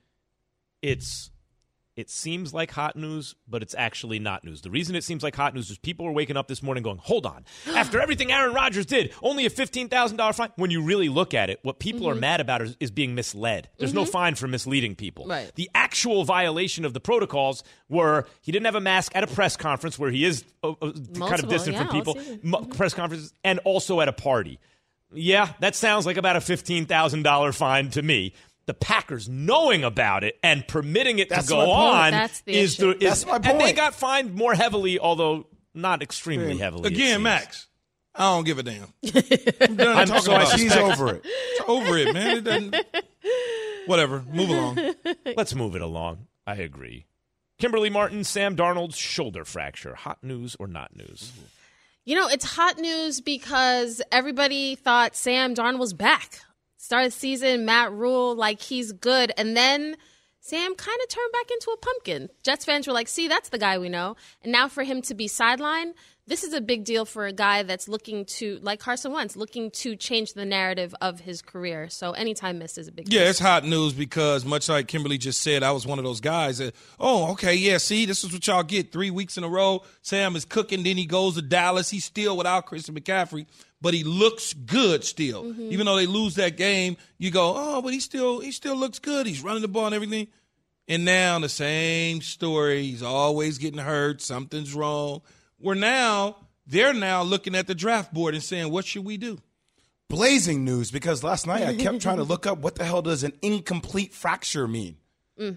Speaker 2: it's it seems like hot news, but it's actually not news. The reason it seems like hot news is people are waking up this morning going, hold on, after everything Aaron Rodgers did, only a fifteen thousand dollars fine. When you really look at it, what people
Speaker 12: Mm-hmm.
Speaker 2: are mad about is, is being misled. There's no fine for misleading people.
Speaker 12: Right.
Speaker 2: The actual violation of the protocols were he didn't have a mask at a press conference where he is uh, uh, kind of
Speaker 12: Multiple,
Speaker 2: distant
Speaker 12: yeah,
Speaker 2: from people,
Speaker 12: I'll see.
Speaker 2: m- press conferences, and also at a party. Yeah, that sounds like about a fifteen thousand dollars fine to me. The Packers knowing about it and permitting it
Speaker 4: That's
Speaker 2: to
Speaker 4: my
Speaker 2: go
Speaker 4: point.
Speaker 2: on
Speaker 12: That's the
Speaker 2: is
Speaker 12: issue.
Speaker 2: the is,
Speaker 4: That's my
Speaker 2: and they
Speaker 4: point.
Speaker 2: got fined more heavily, although not extremely heavily. it
Speaker 3: Again,
Speaker 2: seems.
Speaker 3: Max, I don't give a damn. I'm done
Speaker 2: I'm
Speaker 3: talking
Speaker 2: so I
Speaker 3: about
Speaker 4: She's
Speaker 3: it.
Speaker 4: over it.
Speaker 3: It's over it, man. It doesn't. Whatever. Move along.
Speaker 2: Let's move it along. I agree. Kimberly Martin, Sam Darnold's shoulder fracture. Hot news or not news?
Speaker 12: You know, it's hot news because everybody thought Sam Darnold was back. Start of the season, Matt Rule, like he's good. And then Sam kind of turned back into a pumpkin. Jets fans were like, see, that's the guy we know. And now for him to be sidelined, this is a big deal for a guy that's looking to, like Carson Wentz, looking to change the narrative of his career. So anytime missed is a big deal.
Speaker 3: Yeah, it's hot news because much like Kimberly just said, I was one of those guys that, oh, okay, yeah, see, this is what y'all get. Three weeks in a row, Sam is cooking, then he goes to Dallas. He's still without Christian McCaffrey, but he looks good still.
Speaker 12: Mm-hmm.
Speaker 3: Even though they lose that game, you go, oh, but he still he still looks good. He's running the ball and everything. And now the same story. He's always getting hurt. Something's wrong. We're now, they're now looking at the draft board and saying, what should we do?
Speaker 4: Blazing news because last night I kept trying to look up what the hell does an incomplete fracture mean.
Speaker 12: Mm.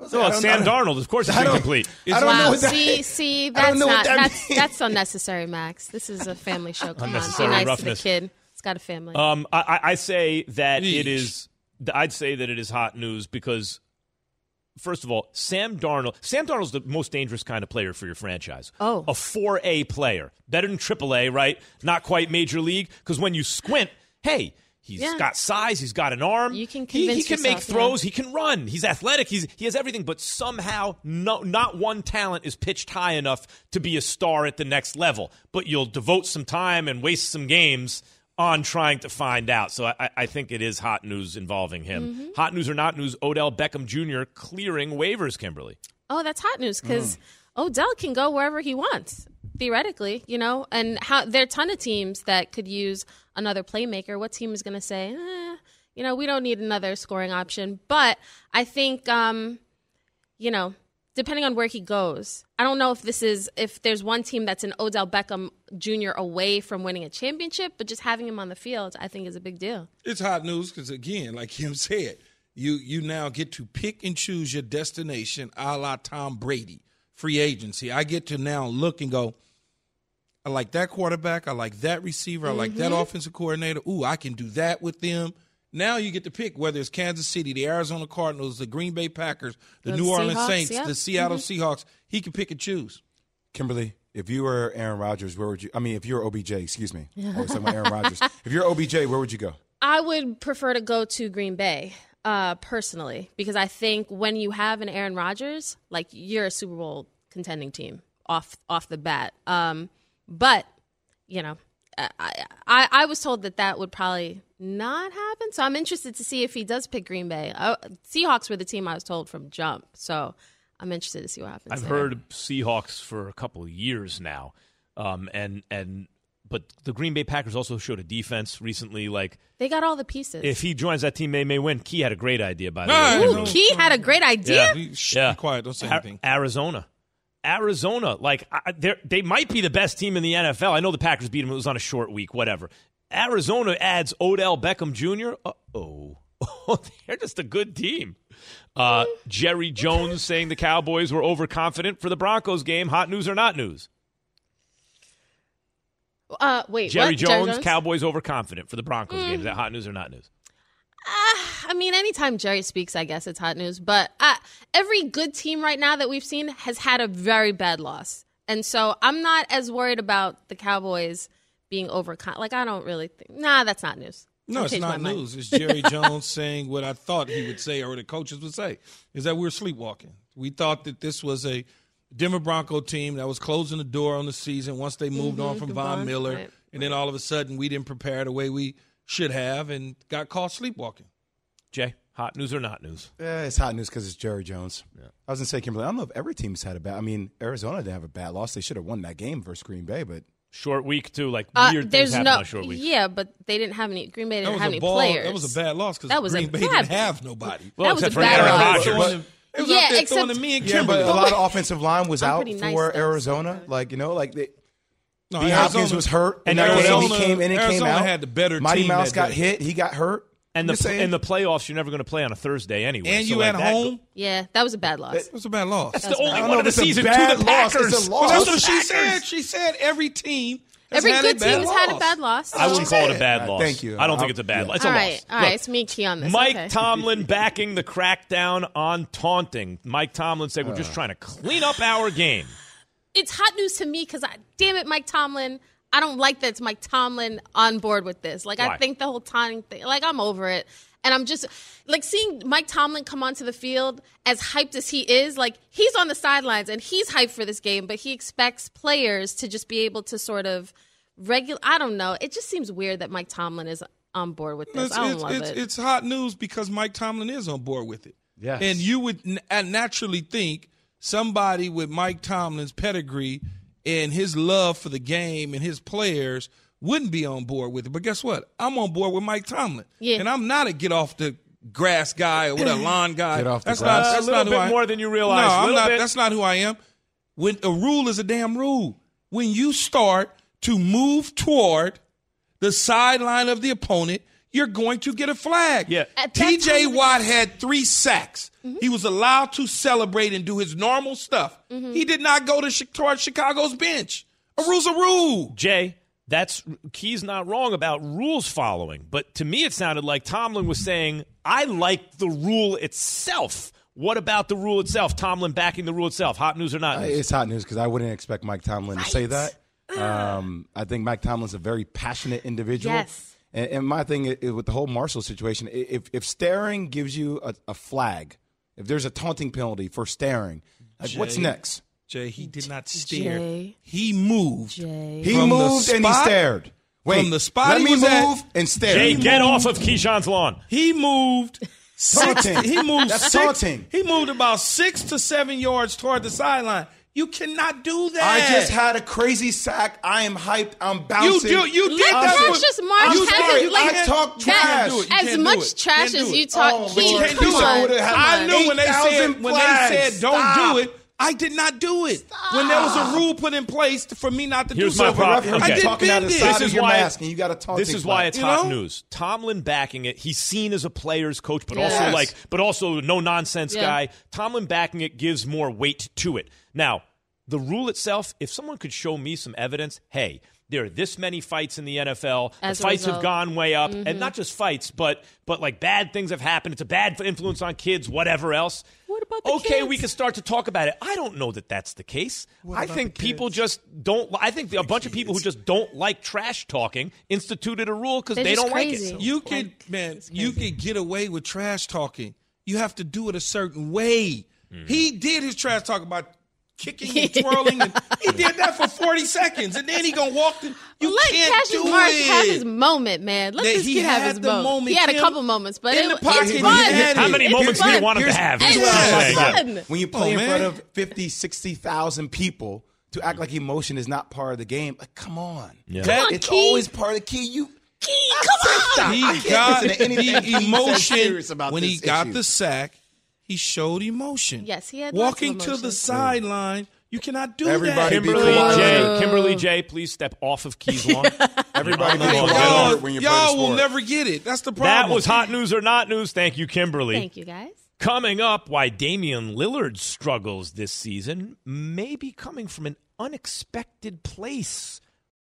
Speaker 2: No, it's Sam Darnold. Of course, it's incomplete.
Speaker 12: I don't wow. know what that see, is. see, that's not that that's means. That's unnecessary, Max. This is a family show. Come on, be nice roughness. to the kid. It's got a family.
Speaker 2: Um, I, I say that Yeesh. it is. I'd say that it is hot news because, first of all, Sam Darnold. Sam Darnold's the most dangerous kind of player for your franchise.
Speaker 12: Oh,
Speaker 2: a four A player, better than triple A, right? Not quite major league. Because when you squint, hey. He's yeah. got size. He's got an arm.
Speaker 12: You can
Speaker 2: he, he can
Speaker 12: yourself,
Speaker 2: make throws.
Speaker 12: Yeah.
Speaker 2: He can run. He's athletic. He's he has everything. But somehow, no, not one talent is pitched high enough to be a star at the next level. But you'll devote some time and waste some games on trying to find out. So I, I think it is hot news involving him. Mm-hmm. Hot news or not news, Odell Beckham Junior clearing waivers, Kimberly.
Speaker 12: Oh, that's hot news because mm. Odell can go wherever he wants. Theoretically, you know, and how there are a ton of teams that could use another playmaker. What team is going to say, eh, you know, we don't need another scoring option? But I think, um, you know, depending on where he goes, I don't know if this is if there's one team that's an Odell Beckham Junior away from winning a championship, but just having him on the field, I think is a big deal.
Speaker 3: It's hot news because, again, like Kim said, you you now get to pick and choose your destination, a la Tom Brady. Free agency. I get to now look and go, I like that quarterback. I like that receiver. Mm-hmm. I like that offensive coordinator. Ooh, I can do that with them. Now you get to pick whether it's Kansas City, the Arizona Cardinals, the Green Bay Packers, the, the New Orleans
Speaker 12: Seahawks,
Speaker 3: Saints,
Speaker 12: yeah.
Speaker 3: the Seattle
Speaker 12: mm-hmm.
Speaker 3: Seahawks. He can pick and choose.
Speaker 4: Kimberly, if you were Aaron Rodgers, where would you – I mean, if you were O B J, excuse me. I was talking about Aaron Rodgers. If you're O B J, where would you go?
Speaker 12: I would prefer to go to Green Bay. Uh, personally, because I think when you have an Aaron Rodgers, like you're a Super Bowl contending team off off the bat. Um, but you know, I, I I was told that that would probably not happen. So I'm interested to see if he does pick Green Bay. Uh, Seahawks were the team I was told from jump. So I'm interested to see what happens.
Speaker 2: I've
Speaker 12: there.
Speaker 2: heard Seahawks for a couple of years now, um, and and. But the Green Bay Packers also showed a defense recently. Like
Speaker 12: they got all the pieces.
Speaker 2: If he joins that team, they may win. Key had a great idea, by the
Speaker 3: no,
Speaker 2: way.
Speaker 12: Ooh, no, Key no. had a great idea.
Speaker 3: Yeah, Shh, yeah. Be quiet. Don't say
Speaker 2: Ar-
Speaker 3: anything.
Speaker 2: Arizona, Arizona. Like they might be the best team in the N F L. I know the Packers beat them. It was on a short week. Whatever. Arizona adds Odell Beckham Junior Uh oh, they're just a good team. Uh, Jerry Jones saying the Cowboys were overconfident for the Broncos game. Hot news or not news?
Speaker 12: Uh, wait,
Speaker 2: Jerry
Speaker 12: what?
Speaker 2: Jones,
Speaker 12: Jerry Jones,
Speaker 2: Cowboys overconfident for the Broncos mm. game. Is that hot news or not news?
Speaker 12: Uh, I mean, anytime Jerry speaks, I guess it's hot news. But uh, every good team right now that we've seen has had a very bad loss. And so I'm not as worried about the Cowboys being overconfident. Like, I don't really think – nah, that's not news.
Speaker 3: No, it's not news. It's Jerry Jones saying what I thought he would say or the coaches would say, is that we're sleepwalking. We thought that this was a – Denver Bronco team that was closing the door on the season once they moved mm-hmm, on from Von, Von Miller. Right. And then all of a sudden we didn't prepare the way we should have and got caught sleepwalking.
Speaker 2: Jay, hot news or not news?
Speaker 4: Yeah, it's hot news because it's Jerry Jones. Yeah. I was going to say, Kimberly, I don't know if every team's had a bad – I mean, Arizona didn't have a bad loss. They should have won that game versus Green Bay, but –
Speaker 2: short week, too. Like,
Speaker 12: uh,
Speaker 2: weird things happen
Speaker 12: no,
Speaker 2: on a short week.
Speaker 12: Yeah, but they didn't have any – Green Bay didn't have any
Speaker 3: ball,
Speaker 12: players.
Speaker 3: That was a bad loss because Green Bay
Speaker 12: bad,
Speaker 3: didn't have nobody.
Speaker 2: Well,
Speaker 12: that
Speaker 2: except
Speaker 12: was a
Speaker 2: for
Speaker 12: bad
Speaker 2: Aaron
Speaker 12: loss.
Speaker 2: Rodgers.
Speaker 3: It was
Speaker 12: yeah,
Speaker 3: out there
Speaker 12: except,
Speaker 3: throwing to me and
Speaker 4: yeah, but a
Speaker 3: Kimberly.
Speaker 4: lot of offensive line was
Speaker 12: I'm
Speaker 4: out
Speaker 12: nice
Speaker 4: for
Speaker 12: though,
Speaker 4: Arizona.
Speaker 12: so.
Speaker 4: Like, you know, like they,
Speaker 3: no,
Speaker 4: B.
Speaker 3: Arizona,
Speaker 4: Hopkins was hurt.
Speaker 2: And
Speaker 4: in that
Speaker 3: Arizona,
Speaker 4: game. He came in and
Speaker 3: Arizona
Speaker 4: came out.
Speaker 3: had the better
Speaker 4: Mighty
Speaker 3: team
Speaker 4: Mouse
Speaker 3: that
Speaker 4: got
Speaker 3: day.
Speaker 4: hit. He got hurt.
Speaker 2: And the in the playoffs, you're never going to play on a Thursday anyway.
Speaker 3: And
Speaker 2: so
Speaker 3: you
Speaker 2: like
Speaker 3: at
Speaker 2: that,
Speaker 3: home?
Speaker 12: Yeah, that was a bad loss.
Speaker 3: It was a bad loss.
Speaker 2: That's
Speaker 12: That's
Speaker 2: the only
Speaker 12: bad.
Speaker 2: one of the season to the Packers.
Speaker 4: It's a
Speaker 3: Well,
Speaker 4: loss.
Speaker 3: that's what she
Speaker 2: Packers.
Speaker 3: said. She said every team has
Speaker 12: Every
Speaker 3: had
Speaker 12: good
Speaker 3: a bad
Speaker 12: team's
Speaker 3: loss.
Speaker 12: had a bad loss.
Speaker 2: I wouldn't call it a bad
Speaker 4: Right,
Speaker 2: loss.
Speaker 4: thank you.
Speaker 2: I don't think
Speaker 4: I'll,
Speaker 2: it's a bad
Speaker 4: yeah.
Speaker 2: loss. It's
Speaker 12: all
Speaker 2: a
Speaker 12: right,
Speaker 2: loss.
Speaker 12: all right.
Speaker 2: Look,
Speaker 12: It's me key on this.
Speaker 2: Mike
Speaker 12: okay.
Speaker 2: Tomlin backing the crackdown on taunting. Mike Tomlin said, we're just trying to clean up our game.
Speaker 12: It's hot news to me because, damn it, Mike Tomlin, I don't like that it's Mike Tomlin on board with this. Like,
Speaker 2: Why?
Speaker 12: I think the whole taunting thing, like, I'm over it. And I'm just, like, seeing Mike Tomlin come onto the field as hyped as he is, like, he's on the sidelines and he's hyped for this game, but he expects players to just be able to sort of regular. I don't know. It just seems weird that Mike Tomlin is on board with this.
Speaker 3: It's,
Speaker 12: I don't
Speaker 3: it's,
Speaker 12: love
Speaker 3: it's,
Speaker 12: it.
Speaker 3: it's hot news because Mike Tomlin is on board with it.
Speaker 4: Yes.
Speaker 3: And you would n- naturally think somebody with Mike Tomlin's pedigree and his love for the game and his players wouldn't be on board with it. But guess what? I'm on board with Mike Tomlin.
Speaker 12: Yeah.
Speaker 3: And I'm not a get off the grass guy or what a lawn guy.
Speaker 4: Get off the
Speaker 3: that's
Speaker 4: grass.
Speaker 3: Not, that's
Speaker 2: a little
Speaker 3: not
Speaker 2: bit
Speaker 3: who I,
Speaker 2: more than you realize.
Speaker 3: No, I'm
Speaker 2: little
Speaker 3: not.
Speaker 2: Bit.
Speaker 3: That's not who I am. When a rule is a damn rule. When you start to move toward the sideline of the opponent, you're going to get a flag.
Speaker 2: Yeah.
Speaker 3: T J Watt had three sacks. Mm-hmm. He was allowed to celebrate and do his normal stuff. Mm-hmm. He did not go to towards Chicago's bench. A rule's a rule.
Speaker 2: Jay, that's Key's not wrong about rules following, but to me it sounded like Tomlin was saying, I like the rule itself. What about the rule itself? Tomlin backing the rule itself. Hot news or not news?
Speaker 4: Uh, it's hot news because I wouldn't expect Mike Tomlin
Speaker 12: right.
Speaker 4: to say that. Um, I think Mike Tomlin's a very passionate individual.
Speaker 12: Yes.
Speaker 4: And, and my thing is, with the whole Marshall situation, if if staring gives you a, a flag, if there's a taunting penalty for staring, like
Speaker 3: Jay,
Speaker 4: what's next?
Speaker 3: Jay, he did not stare.
Speaker 12: Jay.
Speaker 3: He moved.
Speaker 12: Jay.
Speaker 4: He moved and he stared. Wait,
Speaker 3: from the spot
Speaker 4: let
Speaker 3: he
Speaker 4: me
Speaker 3: was
Speaker 4: move
Speaker 3: at,
Speaker 4: and stare.
Speaker 2: Jay,
Speaker 3: He
Speaker 2: get
Speaker 3: moved.
Speaker 2: off of Keyshawn's lawn.
Speaker 3: He moved. Six,
Speaker 4: Taunting.
Speaker 3: he moved.
Speaker 4: That's
Speaker 3: six,
Speaker 4: taunting.
Speaker 3: He moved about six to seven yards toward the sideline. You cannot do that.
Speaker 4: I just had a crazy sack. I am hyped. I'm bouncing.
Speaker 3: You do. You did
Speaker 12: Let
Speaker 3: that.
Speaker 12: Precious Mark
Speaker 4: I'm
Speaker 12: have
Speaker 4: sorry.
Speaker 12: it. Like,
Speaker 4: I talk
Speaker 12: that-
Speaker 4: trash.
Speaker 3: do it. You
Speaker 12: as
Speaker 3: can't do
Speaker 12: much
Speaker 3: it.
Speaker 12: trash
Speaker 3: Can't
Speaker 12: as
Speaker 3: do
Speaker 12: you
Speaker 3: it.
Speaker 12: talk,
Speaker 4: Oh,
Speaker 12: Key,
Speaker 4: Lord.
Speaker 12: come
Speaker 4: You
Speaker 12: on.
Speaker 4: would've had
Speaker 3: I knew when they said
Speaker 4: eight thousand
Speaker 3: when they
Speaker 4: flags.
Speaker 3: said don't
Speaker 4: Stop.
Speaker 3: do it. I did not do it. When there was a rule put in place for me not to
Speaker 2: Here's
Speaker 3: do
Speaker 2: my
Speaker 3: something,
Speaker 2: problem.
Speaker 3: I
Speaker 2: Okay.
Speaker 3: did
Speaker 4: talking out of the
Speaker 3: bend
Speaker 4: side
Speaker 3: it.
Speaker 2: This
Speaker 4: of
Speaker 2: is
Speaker 4: your
Speaker 2: why-
Speaker 4: mask, and you got a taunting
Speaker 2: This is why
Speaker 4: flag.
Speaker 2: it's
Speaker 3: You
Speaker 2: hot
Speaker 3: know?
Speaker 2: news. Tomlin backing it. He's seen as a player's coach, but
Speaker 12: Yes.
Speaker 2: also like, but also no nonsense
Speaker 12: Yeah.
Speaker 2: guy. Tomlin backing it gives more weight to it. Now, the rule itself, if someone could show me some evidence, hey, there are this many fights in the N F L.
Speaker 12: As
Speaker 2: the
Speaker 12: a
Speaker 2: fights have
Speaker 12: result.
Speaker 2: gone way up,
Speaker 12: Mm-hmm.
Speaker 2: and not just fights, but but like bad things have happened. It's a bad influence on kids, whatever else.
Speaker 12: What about the
Speaker 2: okay,
Speaker 12: kids?
Speaker 2: we can start to talk about it. I don't know that that's the case.
Speaker 3: What
Speaker 2: I
Speaker 3: about
Speaker 2: think
Speaker 3: the
Speaker 2: people
Speaker 3: kids?
Speaker 2: just don't. I think a bunch of people who just don't like trash talking instituted a rule because
Speaker 12: They're
Speaker 2: they
Speaker 12: just
Speaker 2: don't
Speaker 12: crazy.
Speaker 2: like it.
Speaker 3: You could,
Speaker 12: Like,
Speaker 3: man,
Speaker 12: it's
Speaker 3: you
Speaker 12: crazy.
Speaker 3: could get away with trash talking. You have to do it a certain way. He did his trash talk about kicking and twirling, and he did that for forty seconds, and then he gonna walk. The, you
Speaker 12: Let
Speaker 3: can't
Speaker 12: Cassius
Speaker 3: do
Speaker 12: Mark
Speaker 3: it.
Speaker 12: have his moment, man. Let
Speaker 3: That
Speaker 12: this
Speaker 3: he
Speaker 12: kid have
Speaker 3: had
Speaker 12: his
Speaker 3: the
Speaker 12: moment.
Speaker 3: moment,
Speaker 12: He had a
Speaker 3: Kim.
Speaker 12: couple moments, but
Speaker 3: In
Speaker 12: it,
Speaker 3: the
Speaker 12: it's
Speaker 3: pocket, he
Speaker 12: fun.
Speaker 3: had
Speaker 2: How
Speaker 3: it.
Speaker 2: many
Speaker 12: It's
Speaker 2: moments do you
Speaker 12: fun.
Speaker 2: want him to
Speaker 12: It's
Speaker 2: have?
Speaker 12: fun.
Speaker 2: Is
Speaker 4: That's what I'm
Speaker 12: It's
Speaker 4: talking
Speaker 12: fun.
Speaker 4: about. When you
Speaker 3: Oh,
Speaker 4: play in front
Speaker 3: man.
Speaker 4: of fifty, sixty thousand people to act like emotion is not part of the game, like, come on.
Speaker 2: Yeah.
Speaker 3: Come
Speaker 12: on,
Speaker 4: it's
Speaker 12: Key.
Speaker 4: always part of the key. You
Speaker 12: Key, come on.
Speaker 3: He
Speaker 4: I can't
Speaker 3: got
Speaker 4: listen to anything
Speaker 3: the
Speaker 4: Keith says
Speaker 3: emotion
Speaker 4: serious about
Speaker 3: when he
Speaker 4: this
Speaker 3: got
Speaker 4: issue.
Speaker 3: the sack. He showed emotion.
Speaker 12: Yes, he had lots of
Speaker 3: walking to the
Speaker 12: emotion.
Speaker 3: sideline. You cannot do
Speaker 4: Everybody
Speaker 3: that.
Speaker 4: be
Speaker 2: Kimberly
Speaker 4: quiet.
Speaker 2: J, Kimberly J, please step off of Key's lawn.
Speaker 4: Everybody be
Speaker 2: Y'all-
Speaker 4: quiet
Speaker 3: Y'all,
Speaker 4: when you play the
Speaker 3: y'all will
Speaker 4: sport.
Speaker 3: never get it. That's the
Speaker 2: That
Speaker 3: problem.
Speaker 2: was hot news or not news. Thank you, Kimberly.
Speaker 12: Thank you, guys.
Speaker 2: Coming up, why Damian Lillard's struggles this season may be coming from an unexpected place.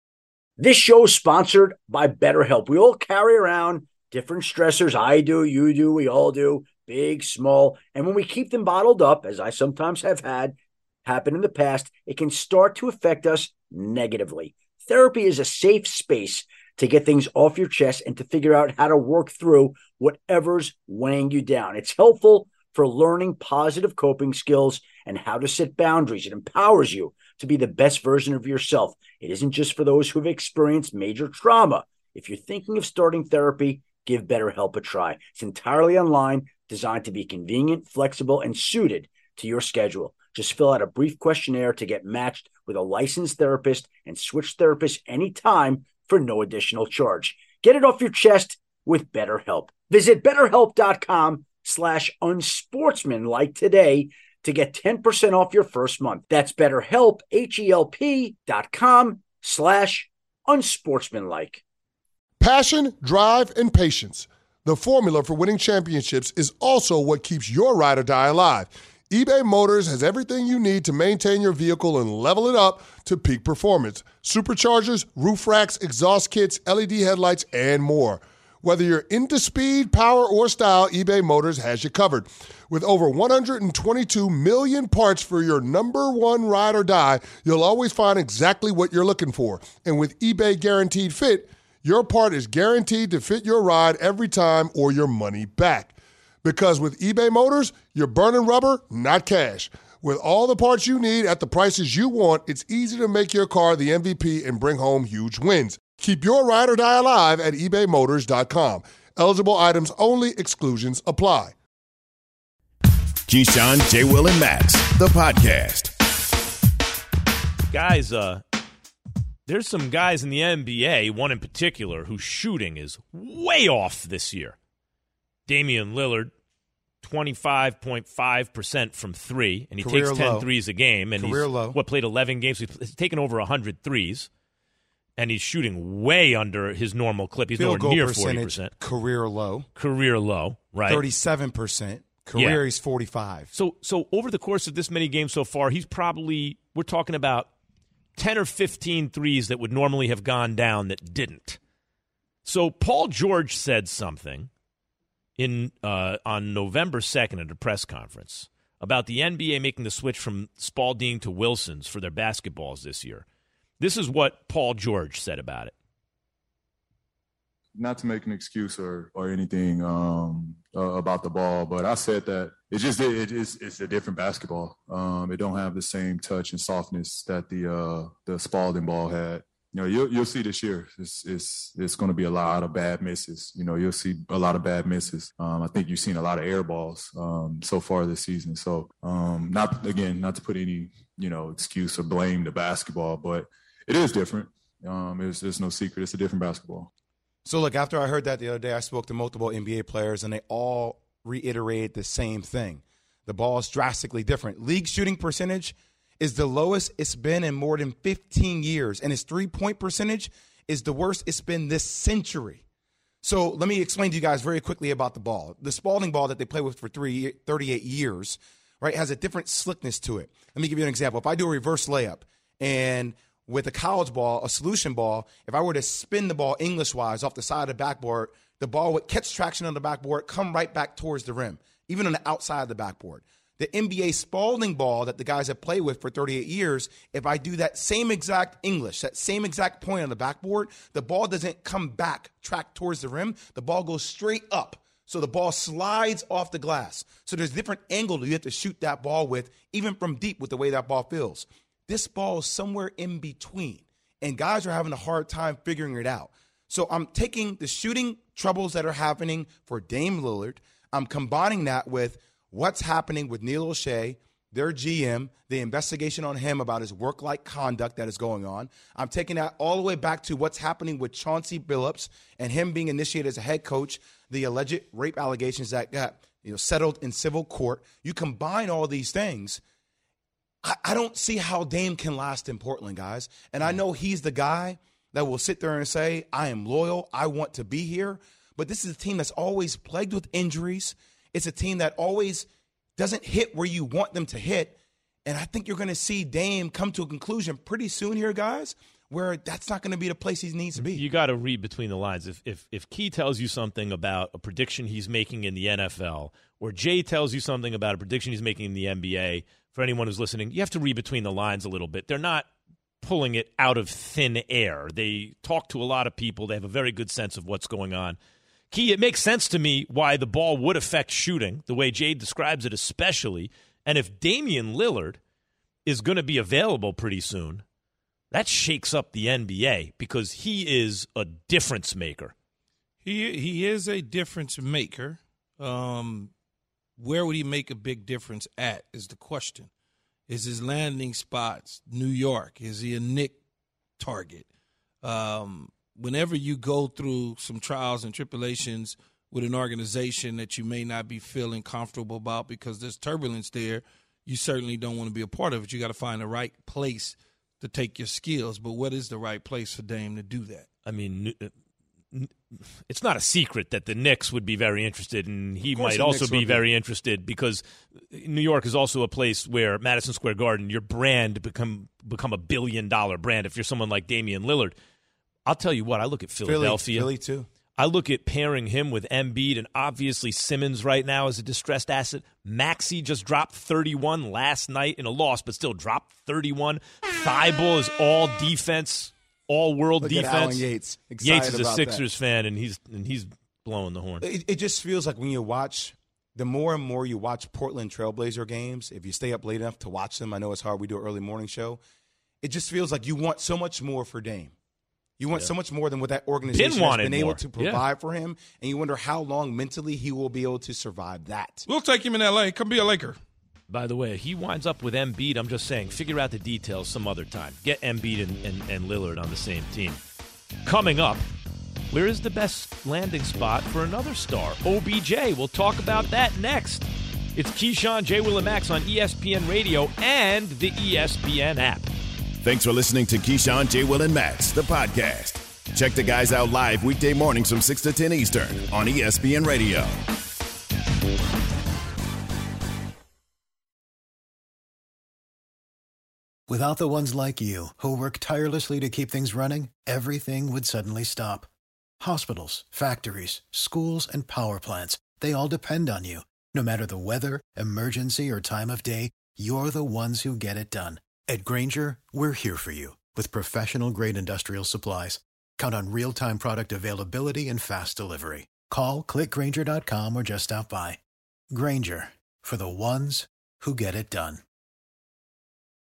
Speaker 13: This show is sponsored by BetterHelp. We all carry around different stressors. I do, you do, we all do, big, small. And when we keep them bottled up, as I sometimes have had happen in the past, it can start to affect us negatively. Therapy is a safe space to get things off your chest and to figure out how to work through whatever's weighing you down. It's helpful for learning positive coping skills and how to set boundaries. It empowers you to be the best version of yourself. It isn't just for those who have experienced major trauma. If you're thinking of starting therapy, give BetterHelp a try. It's entirely online, designed to be convenient, flexible, and suited to your schedule. Just fill out a brief questionnaire to get matched with a licensed therapist and switch therapists anytime for no additional charge. Get it off your chest with BetterHelp. Visit BetterHelp.com slash unsportsmanlike today to get ten percent off your first month. That's BetterHelp, H-E-L-P dot com slash unsportsmanlike.
Speaker 14: Passion, drive, and patience. The formula for winning championships is also what keeps your ride or die alive. eBay Motors has everything you need to maintain your vehicle and level it up to peak performance. Superchargers, roof racks, exhaust kits, L E D headlights, and more. Whether you're into speed, power, or style, eBay Motors has you covered. With over one hundred twenty-two million parts for your number one ride or die, you'll always find exactly what you're looking for. And with eBay Guaranteed Fit, your part is guaranteed to fit your ride every time or your money back. Because with eBay Motors, you're burning rubber, not cash. With all the parts you need at the prices you want, it's easy to make your car the M V P and bring home huge wins. Keep your ride or die alive at ebay motors dot com. Eligible items only. Exclusions apply.
Speaker 1: Keyshawn, J. Will, and Max, the podcast.
Speaker 2: Guys, uh, there's some guys in the N B A, one in particular, whose shooting is way off this year. Damian Lillard, twenty-five point five percent from three, and he
Speaker 4: Career
Speaker 2: takes ten
Speaker 4: low.
Speaker 2: threes a game. And
Speaker 4: Career
Speaker 2: he's,
Speaker 4: low.
Speaker 2: what, played eleven games. He's taken over one hundred threes. and he's shooting way under his normal clip. He's
Speaker 4: Field
Speaker 2: nowhere
Speaker 4: goal
Speaker 2: near forty
Speaker 4: percentage,
Speaker 2: percent.
Speaker 4: career low.
Speaker 2: Career low, right?
Speaker 4: thirty-seven percent. Career,
Speaker 2: Yeah.
Speaker 4: he's forty-five.
Speaker 2: So, so over the course of this many games so far, he's probably, we're talking about ten or fifteen threes that would normally have gone down that didn't. So Paul George said something in uh, on November second at a press conference about the N B A making the switch from Spalding to Wilson's for their basketballs this year. This is what Paul George said about it.
Speaker 15: Not to make an excuse or or anything um, uh, about the ball, but I said that it's just it is it's a different basketball. Um, it don't have the same touch and softness that the uh, the Spalding ball had. You know, you'll you'll see this year. It's it's it's going to be a lot of bad misses. You know, you'll see a lot of bad misses. Um, I think you've seen a lot of air balls um, so far this season. So, um, not again, not to put any you know excuse or blame the basketball, but it is different. Um, it's, there's no secret. It's a different basketball.
Speaker 4: So, look, after I heard that the other day, I spoke to multiple N B A players, and they all reiterated the same thing. The ball is drastically different. League shooting percentage is the lowest it's been in more than fifteen years, and its three-point percentage is the worst it's been this century. So let me explain to you guys very quickly about the ball. The Spalding ball that they play with for three, thirty-eight years, right, has a different slickness to it. Let me give you an example. If I do a reverse layup and with a college ball, a solution ball, if I were to spin the ball English-wise off the side of the backboard, the ball would catch traction on the backboard, come right back towards the rim, even on the outside of the backboard. The N B A Spalding ball that the guys have played with for thirty-eight years, if I do that same exact English, that same exact point on the backboard, the ball doesn't come back, track towards the rim. The ball goes straight up. So the ball slides off the glass. So there's a different angle that you have to shoot that ball with, even from deep with the way that ball feels. This ball is somewhere in between, and guys are having a hard time figuring it out. So I'm taking the shooting troubles that are happening for Dame Lillard. I'm combining that with what's happening with Neil O'Shea, their G M, the investigation on him about his work-like conduct that is going on. I'm taking that all the way back to what's happening with Chauncey Billups and him being initiated as a head coach, the alleged rape allegations that got you know settled in civil court. You combine all these things, I, I don't see how Dame can last in Portland, guys. And I know he's the guy that will sit there and say, I am loyal, I want to be here. But this is a team that's always plagued with injuries. It's a team that always doesn't hit where you want them to hit. And I think you're going to see Dame come to a conclusion pretty soon here, guys, where that's not going to be the place he needs to be.
Speaker 2: You got to read between the lines. If, if if Key tells you something about a prediction he's making in the N F L, or Jay tells you something about a prediction he's making in the N B A, for anyone who's listening, you have to read between the lines a little bit. They're not pulling it out of thin air. They talk to a lot of people. They have a very good sense of what's going on. Key, it makes sense to me why the ball would affect shooting, the way Jade describes it especially. And if Damian Lillard is going to be available pretty soon, that shakes up the N B A because he is a difference maker.
Speaker 3: He he is a difference maker. Um, where would he make a big difference at is the question. Is his landing spots New York? Is he a Knick target? Um Whenever you go through some trials and tribulations with an organization that you may not be feeling comfortable about because there's turbulence there, you certainly don't want to be a part of it. You got to find the right place to take your skills. But what is the right place for Dame to do that?
Speaker 2: I mean, it's not a secret that the Knicks would be very interested, and he might also be very interested because New York is also a place where Madison Square Garden, your brand become become a billion-dollar brand if you're someone like Damian Lillard. I'll tell you what, I look at Philadelphia.
Speaker 4: Philly, Philly too.
Speaker 2: I look at pairing him with Embiid, and obviously Simmons right now is a distressed asset. Maxey just dropped thirty-one last night in a loss, but still dropped thirty-one. Thibault is all defense, all world
Speaker 4: look
Speaker 2: defense.
Speaker 4: At Alan Yates. Excited
Speaker 2: Yates is a
Speaker 4: about
Speaker 2: Sixers
Speaker 4: that.
Speaker 2: fan, and he's and he's blowing the horn.
Speaker 4: It, it just feels like when you watch, the more and more you watch Portland Trailblazer games, if you stay up late enough to watch them, I know it's hard, we do an early morning show, it just feels like you want so much more for Dame. You want yeah. so much more than what that organization
Speaker 2: Ben
Speaker 4: has been
Speaker 2: more.
Speaker 4: able to provide
Speaker 2: yeah.
Speaker 4: for him, and you wonder how long mentally he will be able to survive that.
Speaker 3: We'll take him in L A. Come be a Laker.
Speaker 2: By the way, he winds up with Embiid. I'm just saying, figure out the details some other time. Get Embiid and, and, and Lillard on the same team. Coming up, where is the best landing spot for another star? O B J. We'll talk about that next. It's Keyshawn, J. Will and Max on E S P N Radio and the E S P N app.
Speaker 1: Thanks for listening to Keyshawn, J. Will, and Max, the podcast. Check the guys out live weekday mornings from six to ten Eastern on E S P N Radio.
Speaker 16: Without the ones like you, who work tirelessly to keep things running, everything would suddenly stop. Hospitals, factories, schools, and power plants, they all depend on you. No matter the weather, emergency, or time of day, you're the ones who get it done. At Grainger, we're here for you with professional-grade industrial supplies. Count on real-time product availability and fast delivery. Call, click Grainger dot com, or just stop by. Grainger, for the ones who get it done.